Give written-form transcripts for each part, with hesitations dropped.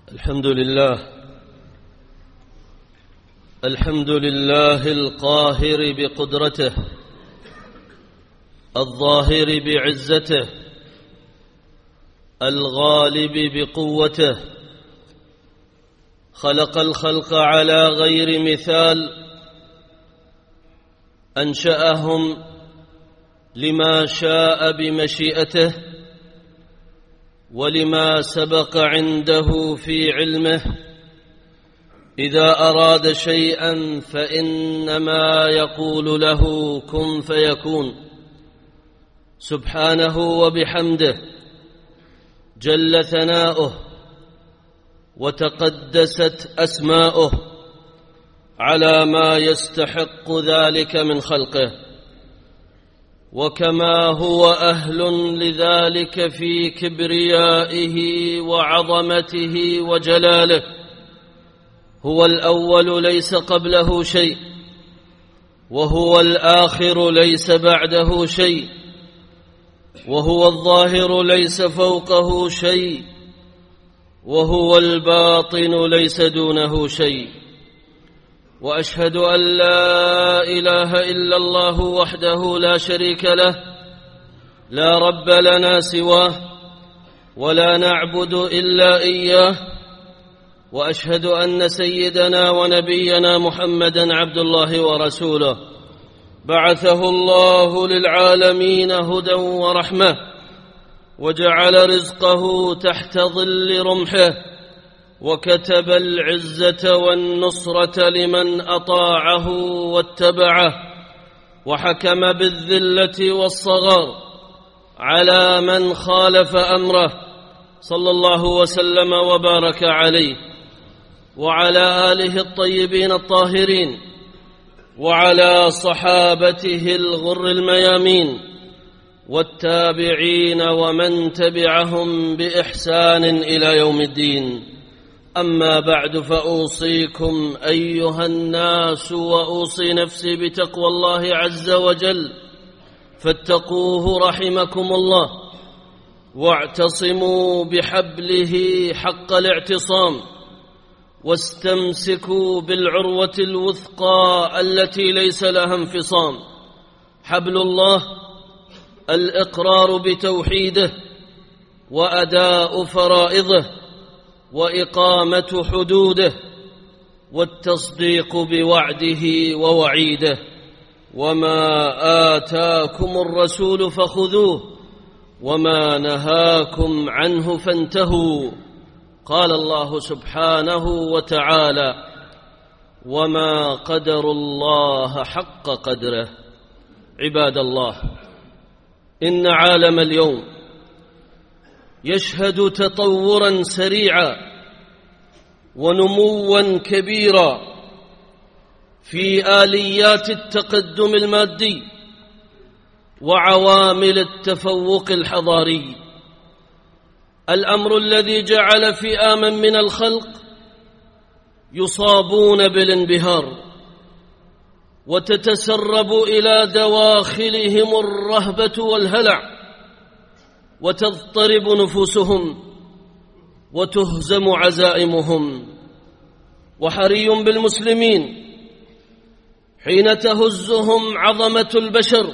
الحمد لله القاهر بقدرته الظاهر بعزته الغالب بقوته، خلق الخلق على غير مثال، أنشأهم لما شاء بمشيئته ولما سبق عنده في علمه. إذا أراد شيئا فإنما يقول له كن فيكون، سبحانه وبحمده جل ثناؤه وتقدست أسماؤه على ما يستحق ذلك من خلقه، وكما هو أهل لذلك في كبريائه وعظمته وجلاله. هو الأول ليس قبله شيء، وهو الآخر ليس بعده شيء، وهو الظاهر ليس فوقه شيء، وهو الباطن ليس دونه شيء. وأشهد أن لا إله إلا الله وحده لا شريك له، لا رب لنا سواه ولا نعبد إلا إياه. وأشهد أن سيدنا ونبينا محمدًا عبد الله ورسوله، بعثه الله للعالمين هدى ورحمة، وجعل رزقه تحت ظل رمحه، وكتب العزة والنصرة لمن أطاعه واتبعه، وحكم بالذلة والصغار على من خالف أمره، صلى الله وسلم وبارك عليه وعلى آله الطيبين الطاهرين وعلى صحابته الغر الميامين والتابعين ومن تبعهم بإحسان إلى يوم الدين. أما بعد، فأوصيكم أيها الناس وأوصي نفسي بتقوى الله عز وجل، فاتقوه رحمكم الله، واعتصموا بحبله حق الاعتصام، واستمسكوا بالعروة الوثقى التي ليس لها انفصام. حبل الله الإقرار بتوحيده وأداء فرائضه وإقامة حدوده والتصديق بوعده ووعيده. وما آتاكم الرسول فخذوه وما نهاكم عنه فانتهوا. قال الله سبحانه وتعالى: وما قدروا الله حق قدره. عباد الله، إن عالم اليوم يشهد تطورا سريعا ونموا كبيرا في آليات التقدم المادي وعوامل التفوق الحضاري، الأمر الذي جعل فئاما من الخلق يصابون بالانبهار، وتتسرب إلى دواخلهم الرهبة والهلع، وتضطرب نفوسهم وتهزم عزائمهم. وحري بالمسلمين حين تهزهم عظمة البشر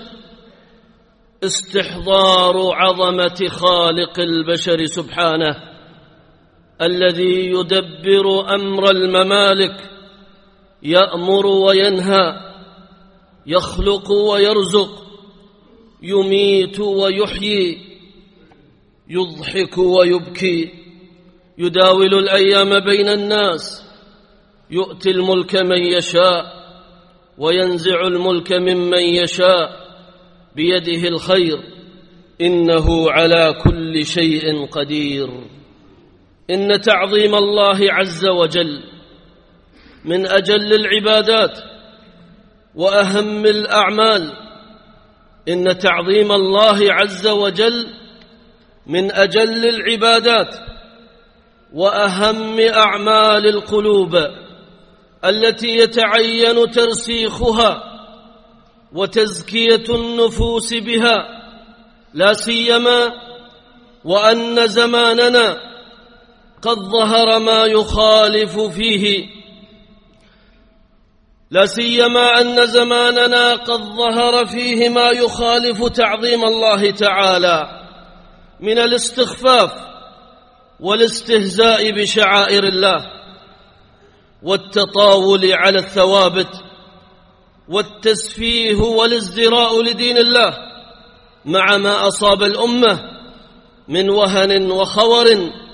استحضار عظمة خالق البشر سبحانه، الذي يدبر أمر الممالك، يأمر وينهى، يخلق ويرزق، يميت ويحيي، يضحك ويبكي، يداول الأيام بين الناس، يؤتي الملك من يشاء وينزع الملك ممن يشاء، بيده الخير، إنه على كل شيء قدير. إن تعظيم الله عز وجل من أجل العبادات وأهم الأعمال. إن تعظيم الله عز وجل من أجل العبادات وأهم أعمال القلوب التي يتعين ترسيخها وتزكية النفوس بها، لا سيما وأن زماننا قد ظهر ما يخالف فيه، لا سيما أن زماننا قد ظهر فيه ما يخالف تعظيم الله تعالى من الاستخفاف والاستهزاء بشعائر الله والتطاول على الثوابت والتسفيه والازدراء لدين الله، مع ما أصاب الأمة من وهن وخور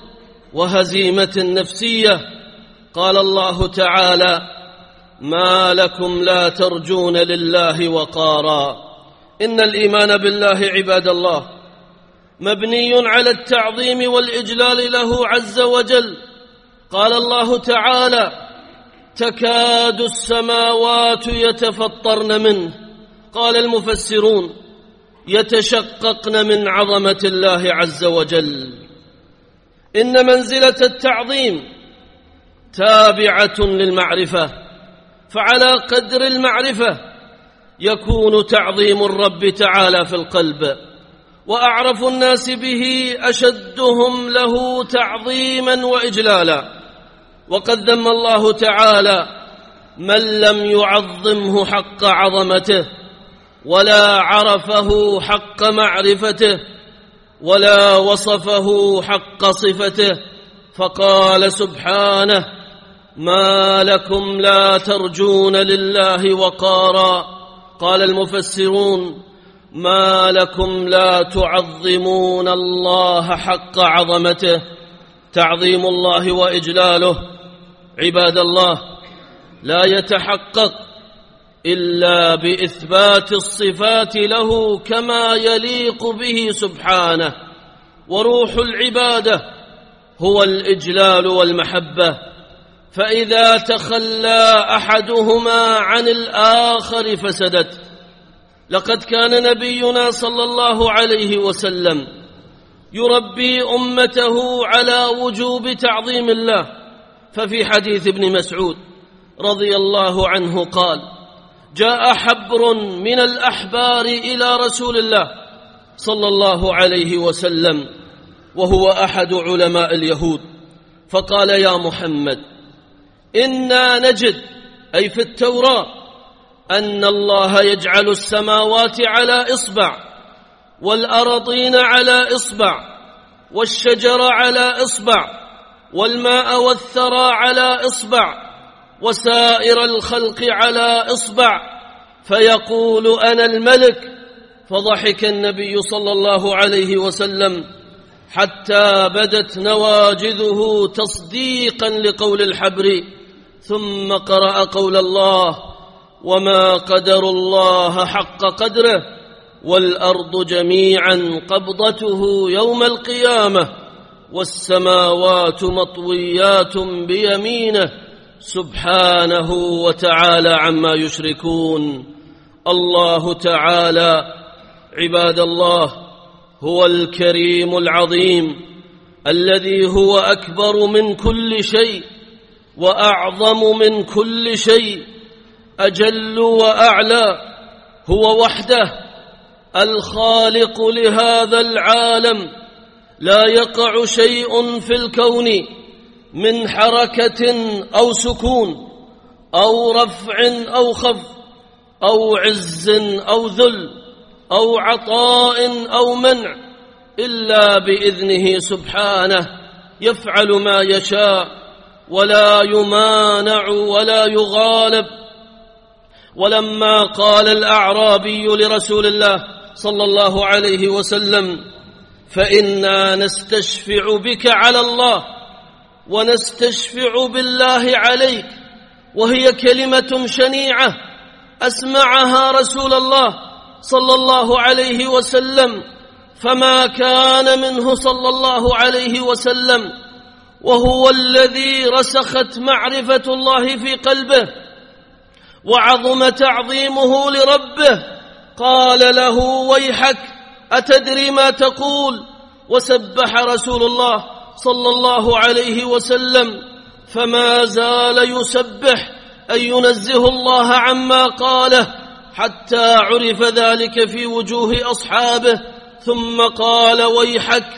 وهزيمة نفسية. قال الله تعالى: ما لكم لا ترجون لله وقارا. إن الإيمان بالله عباد الله مبني على التعظيم والإجلال له عز وجل. قال الله تعالى: تكاد السماوات يتفطرن منه. قال المفسرون: يتشققن من عظمة الله عز وجل. إن منزلة التعظيم تابعة للمعرفة، فعلى قدر المعرفة يكون تعظيم الرب تعالى في القلب، وأعرف الناس به أشدهم له تعظيما وإجلالا. وقد ذم الله تعالى من لم يعظمه حق عظمته، ولا عرفه حق معرفته، ولا وصفه حق صفته، فقال سبحانه: ما لكم لا ترجون لله وقارا. قال المفسرون: ما لكم لا تعظمون الله حق عظمته. تعظيم الله وإجلاله عباد الله لا يتحقق إلا بإثبات الصفات له كما يليق به سبحانه، وروح العبادة هو الإجلال والمحبة، فإذا تخلى أحدهما عن الآخر فسدت. لقد كان نبينا صلى الله عليه وسلم يربي أمته على وجوب تعظيم الله، ففي حديث ابن مسعود رضي الله عنه قال: جاء حبر من الأحبار إلى رسول الله صلى الله عليه وسلم وهو أحد علماء اليهود، فقال: يا محمد، إنا نجد، أي في التوراة، أن الله يجعل السماوات على إصبع، والأراضين على إصبع، والشجر على إصبع، والماء والثرى على إصبع، وسائر الخلق على إصبع، فيقول: أنا الملك. فضحك النبي صلى الله عليه وسلم حتى بدت نواجذه تصديقا لقول الحبر، ثم قرأ قول الله: وما قدر الله حق قدره، والأرض جميعا قبضته يوم القيامة، والسماوات مطويات بيمينه، سبحانه وتعالى عما يشركون. الله تعالى عباد الله هو الكريم العظيم الذي هو أكبر من كل شيء وأعظم من كل شيء، أجل وأعلى، هو وحده الخالق لهذا العالم، لا يقع شيء في الكون من حركة أو سكون أو رفع أو خفض أو عز أو ذل أو عطاء أو منع إلا بإذنه سبحانه، يفعل ما يشاء ولا يمانع ولا يغالب. ولما قال الأعرابي لرسول الله صلى الله عليه وسلم: فإنا نستشفع بك على الله ونستشفع بالله عليك، وهي كلمة شنيعة أسمعها رسول الله صلى الله عليه وسلم، فما كان منه صلى الله عليه وسلم وهو الذي رسخت معرفة الله في قلبه وعظم تعظيمه لربه، قال له: ويحك، أتدري ما تقول؟ وسبح رسول الله صلى الله عليه وسلم، فما زال يسبح أي ينزه الله عما قاله حتى عرف ذلك في وجوه أصحابه، ثم قال: ويحك،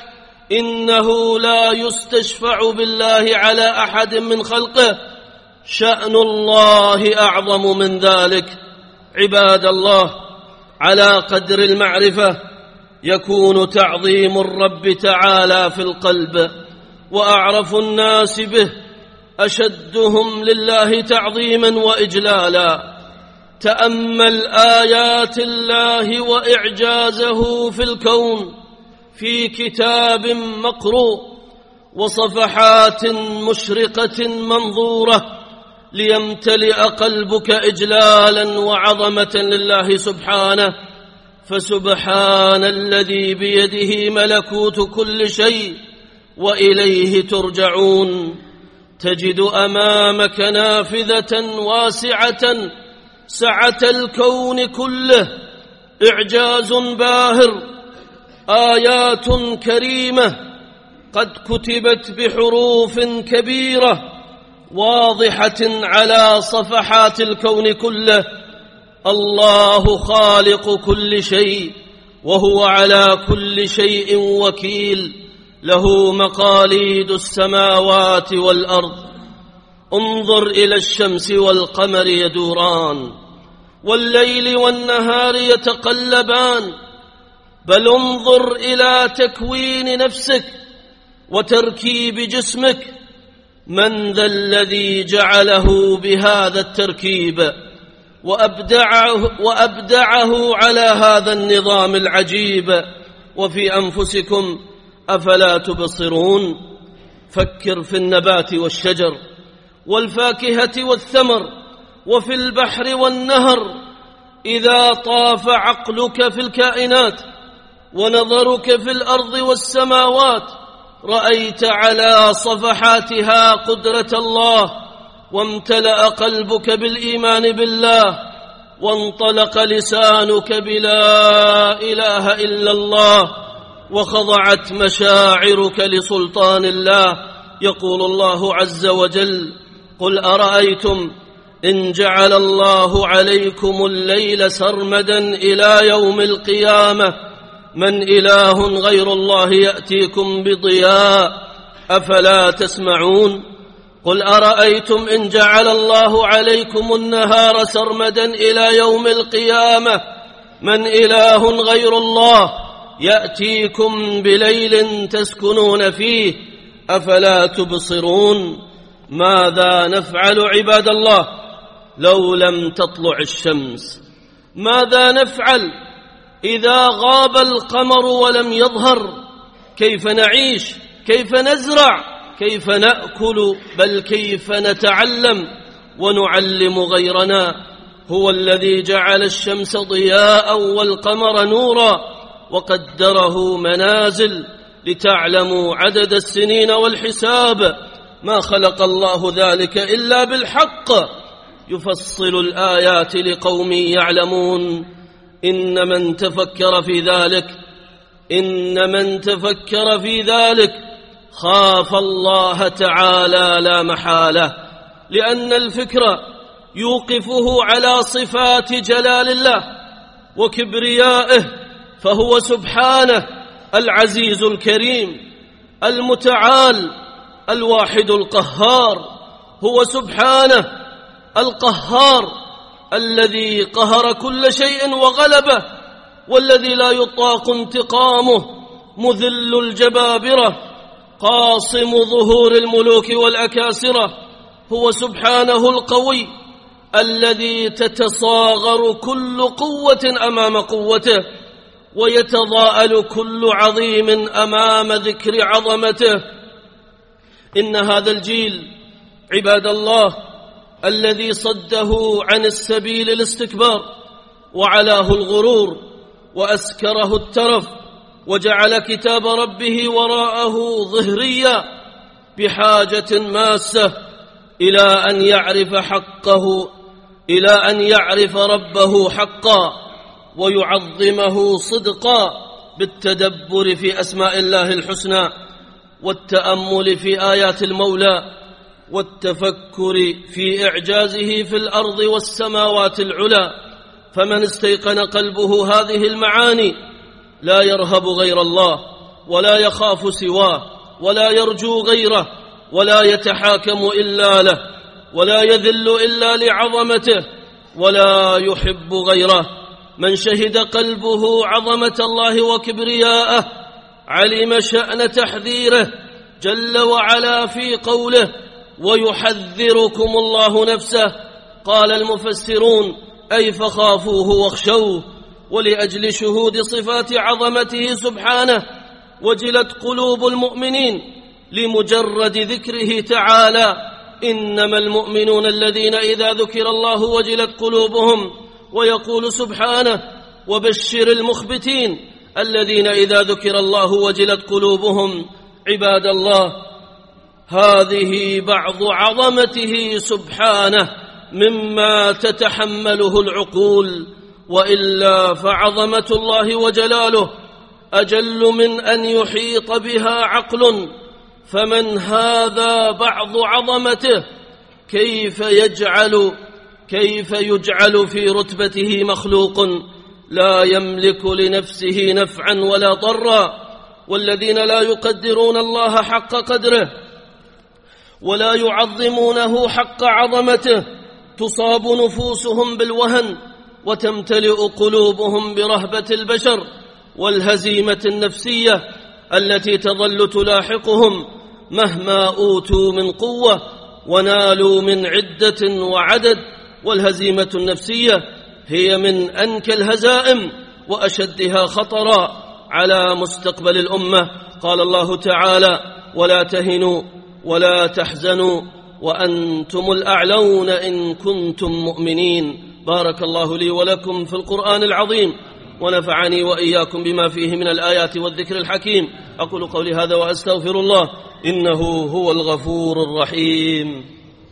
إنه لا يستشفع بالله على أحد من خلقه، شأن الله أعظم من ذلك. عباد الله، على قدر المعرفة يكون تعظيم الرب تعالى في القلب، وأعرف الناس به أشدهم لله تعظيما وإجلالا. تأمل آيات الله وإعجازه في الكون في كتاب مقروء وصفحات مشرقة منظورة، ليمتلئ قلبك إجلالا وعظمة لله سبحانه. فسبحان الذي بيده ملكوت كل شيء وإليه ترجعون. تجد أمامك نافذة واسعة سعة الكون كله، إعجاز باهر، آيات كريمة قد كتبت بحروف كبيرة واضحة على صفحات الكون كله. الله خالق كل شيء وهو على كل شيء وكيل، له مقاليد السماوات والأرض. انظر إلى الشمس والقمر يدوران، والليل والنهار يتقلبان، بل انظر إلى تكوين نفسك وتركيب جسمك. من ذا الذي جعله بهذا التركيب وأبدعه على هذا النظام العجيب؟ وفي أنفسكم أفلا تبصرون؟ فكر في النبات والشجر والفاكهة والثمر، وفي البحر والنهر. إذا طاف عقلك في الكائنات ونظرك في الأرض والسماوات، رأيت على صفحاتها قدرة الله، وامتلأ قلبك بالإيمان بالله، وانطلق لسانك بلا إله إلا الله، وخضعت مشاعرك لسلطان الله. يقول الله عز وجل: قل أرأيتم إن جعل الله عليكم الليل سرمدا إلى يوم القيامة من إله غير الله يأتيكم بضياء أفلا تسمعون؟ قل أرأيتم إن جعل الله عليكم النهار سرمدا إلى يوم القيامة من إله غير الله يأتيكم بليل تسكنون فيه أفلا تبصرون؟ ماذا نفعل عباد الله لو لم تطلع الشمس؟ ماذا نفعل إذا غاب القمر ولم يظهر؟ كيف نعيش؟ كيف نزرع؟ كيف نأكل؟ بل كيف نتعلم ونعلم غيرنا؟ هو الذي جعل الشمس ضياء والقمر نورا وقدره منازل لتعلموا عدد السنين والحساب. ما خلق الله ذلك إلا بالحق، يفصل الآيات لقوم يعلمون. إن من تفكر في ذلك خاف الله تعالى لا محالة، لأن الفكر يوقفه على صفات جلال الله وكبريائه، فهو سبحانه العزيز الكريم المتعال الواحد القهار. هو سبحانه القهار الذي قهر كل شيء وغلبه، والذي لا يطاق انتقامه، مذل الجبابرة، قاصم ظهور الملوك والأكاسرة. هو سبحانه القوي الذي تتصاغر كل قوة أمام قوته، ويتضاءل كل عظيم أمام ذكر عظمته. إن هذا الجيل عباد الله الذي صده عن السبيل الاستكبار وعلاه الغرور وأسكره الترف وجعل كتاب ربه وراءه ظهريا، بحاجة ماسة إلى أن يعرف ربه حقا ويعظمه صدقا، بالتدبر في أسماء الله الحسنى والتأمل في آيات المولى والتفكر في إعجازه في الأرض والسماوات العلى. فمن استيقن قلبه هذه المعاني لا يرهب غير الله ولا يخاف سواه ولا يرجو غيره ولا يتحاكم إلا له ولا يذل إلا لعظمته ولا يحب غيره. من شهد قلبه عظمة الله وكبرياءه علم شأن تحذيره جل وعلا في قوله ويحذركم الله نفسه. قال المفسرون أي فخافوه واخشوه. ولأجل شهود صفات عظمته سبحانه وجلت قلوب المؤمنين لمجرد ذكره تعالى. إنما المؤمنون الذين إذا ذكر الله وجلت قلوبهم. ويقول سبحانه وبشر المخبتين الذين إذا ذكر الله وجلت قلوبهم. عباد الله، هذه بعض عظمته سبحانه مما تتحمله العقول، وإلا فعظمة الله وجلاله أجل من أن يحيط بها عقل. فمن هذا بعض عظمته كيف يجعل في رتبته مخلوق لا يملك لنفسه نفعا ولا ضرا. والذين لا يقدرون الله حق قدره ولا يعظمونه حق عظمته تصاب نفوسهم بالوهن وتمتلئ قلوبهم برهبة البشر والهزيمة النفسية التي تظل تلاحقهم مهما أوتوا من قوة ونالوا من عدة وعدد. والهزيمة النفسية هي من أنكى الهزائم وأشدها خطرا على مستقبل الأمة. قال الله تعالى ولا تهنوا ولا تحزنوا وأنتم الأعلون إن كنتم مؤمنين. بارك الله لي ولكم في القرآن العظيم ونفعني وإياكم بما فيه من الآيات والذكر الحكيم. أقول قولي هذا وأستغفر الله إنه هو الغفور الرحيم.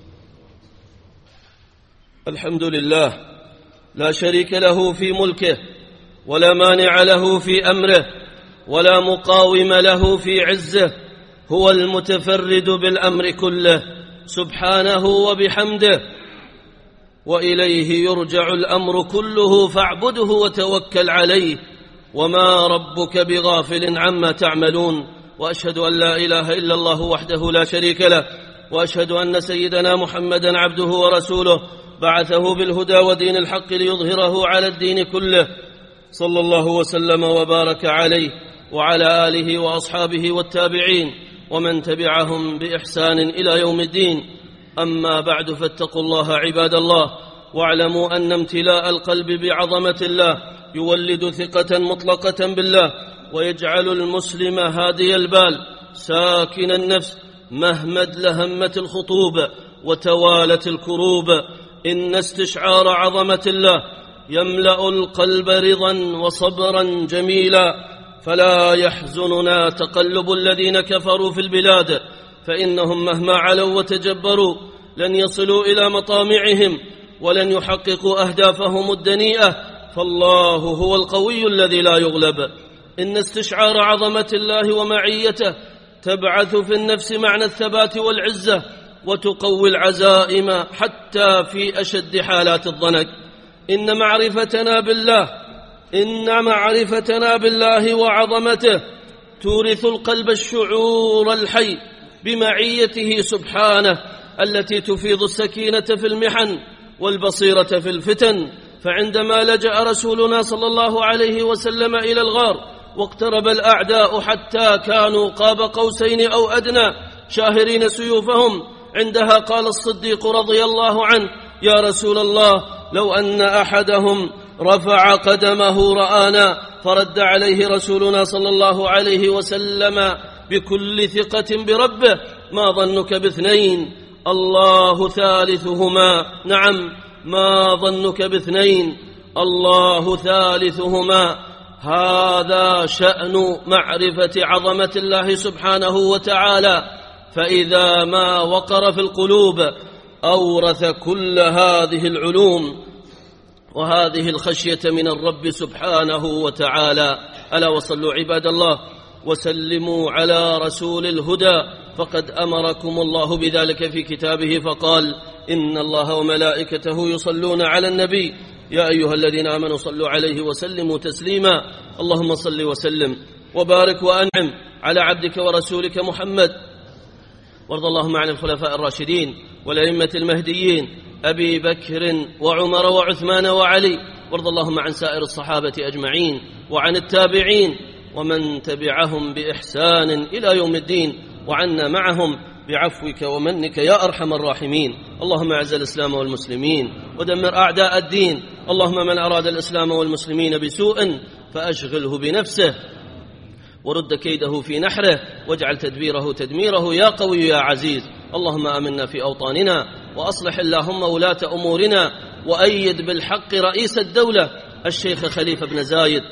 الحمد لله لا شريك له في ملكه ولا مانع له في أمره ولا مقاوم له في عزه. هو المتفرد بالأمر كله سبحانه وبحمده، وإليه يرجع الأمر كله فاعبده وتوكل عليه وما ربك بغافل عما تعملون. وأشهد أن لا إله إلا الله وحده لا شريك له، وأشهد أن سيدنا محمدا عبده ورسوله بعثه بالهدى ودين الحق ليظهره على الدين كله، صلى الله وسلم وبارك عليه وعلى آله وأصحابه والتابعين ومن تبعهم بإحسان إلى يوم الدين. أما بعد، فاتقوا الله عباد الله، واعلموا أن امتلاء القلب بعظمة الله يولد ثقة مطلقة بالله ويجعل المسلم هادي البال ساكن النفس مهما ادلهمت الخطوب وتوالت الكروب. إن استشعار عظمة الله يملأ القلب رضا وصبرا جميلا. فلا يحزننا تقلب الذين كفروا في البلاد، فإنهم مهما علوا وتجبروا لن يصلوا إلى مطامعهم ولن يحققوا أهدافهم الدنيئة، فالله هو القوي الذي لا يغلب. إن استشعار عظمة الله ومعيته تبعث في النفس معنى الثبات والعزة وتقوي العزائم حتى في أشد حالات الضنك. إن معرفتنا بالله وعظمته تورث القلب الشعور الحي بمعيته سبحانه التي تفيض السكينة في المحن والبصيرة في الفتن. فعندما لجأ رسولنا صلى الله عليه وسلم إلى الغار واقترب الأعداء حتى كانوا قاب قوسين أو أدنى شاهرين سيوفهم، عندها قال الصديق رضي الله عنه: يا رسول الله، لو أن أحدهم رفع قدمه رآنا. فرد عليه رسولنا صلى الله عليه وسلم بكل ثقة بربه: ما ظنك باثنين الله ثالثهما. نعم، ما ظنك باثنين الله ثالثهما. هذا شأن معرفة عظمة الله سبحانه وتعالى، فإذا ما وقر في القلوب أورث كل هذه العلوم وهذه الخشية من الرب سبحانه وتعالى. ألا وصلوا عباد الله وسلموا على رسول الهدى، فقد أمركم الله بذلك في كتابه فقال: إن الله وملائكته يصلون على النبي يا أيها الذين آمنوا صلوا عليه وسلموا تسليما. اللهم صل وسلم وبارك وأنعم على عبدك ورسولك محمد. وارض اللهم عن الخلفاء الراشدين والأئمة المهديين أبي بكر وعمر وعثمان وعلي. وارض اللهم عن سائر الصحابة أجمعين وعن التابعين ومن تبعهم بإحسان إلى يوم الدين، وعنا معهم بعفوك ومنك يا أرحم الراحمين. اللهم أعز الإسلام والمسلمين ودمر أعداء الدين. اللهم من أراد الإسلام والمسلمين بسوء فأشغله بنفسه ورد كيده في نحره، واجعل تدبيره تدميره يا قوي يا عزيز. اللهم آمنا في أوطاننا، وأصلح اللهم ولاة أمورنا، وأيد بالحق رئيس الدولة الشيخ خليفة بن زايد.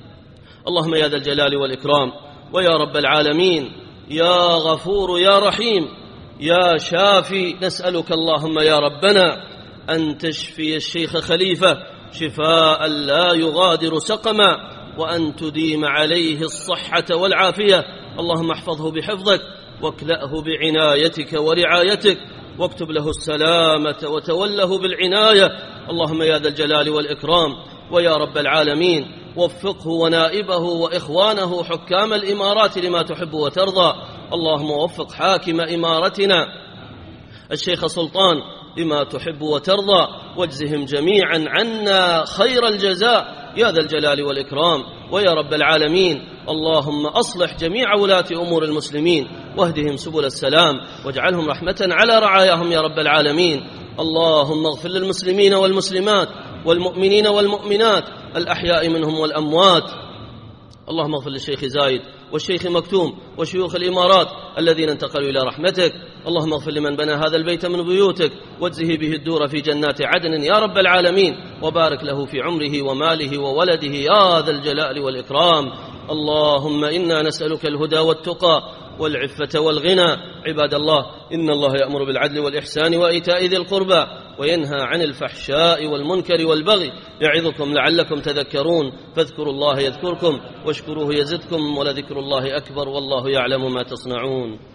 اللهم يا ذا الجلال والإكرام ويا رب العالمين، يا غفور يا رحيم يا شافي، نسألك اللهم يا ربنا أن تشفي الشيخ خليفة شفاء لا يغادر سقما، وأن تديم عليه الصحة والعافية. اللهم احفظه بحفظك، واكلأه بعنايتك ورعايتك، واكتب له السلامة وتوله بالعناية. اللهم يا ذا الجلال والإكرام ويا رب العالمين، وفقه ونائبه وإخوانه حكام الإمارات لما تحب وترضى. اللهم وفق حاكم إمارتنا الشيخ سلطان لما تحب وترضى، واجزهم جميعا عنا خير الجزاء يا ذا الجلال والإكرام ويا رب العالمين. اللهم أصلح جميع ولاة أمور المسلمين، واهدهم سبل السلام، واجعلهم رحمة على رعاياهم يا رب العالمين. اللهم اغفر للمسلمين والمسلمات والمؤمنين والمؤمنات الأحياء منهم والأموات. اللهم اغفر للشيخ زايد والشيخ مكتوم وشيوخ الإمارات الذين انتقلوا إلى رحمتك. اللهم اغفر لمن بنى هذا البيت من بيوتك، واجزه به الدور في جنات عدن يا رب العالمين، وبارك له في عمره وماله وولده يا ذا الجلال والإكرام. اللهم إنا نسألك الهدى والتقى والعفة والغنى. عباد الله، إن الله يأمر بالعدل والإحسان وإيتاء ذي القربى، وينهى عن الفحشاء والمنكر والبغي، يعظكم لعلكم تذكرون. فاذكروا الله يذكركم، واشكروه يزدكم، ولذكر الله أكبر، والله يعلم ما تصنعون.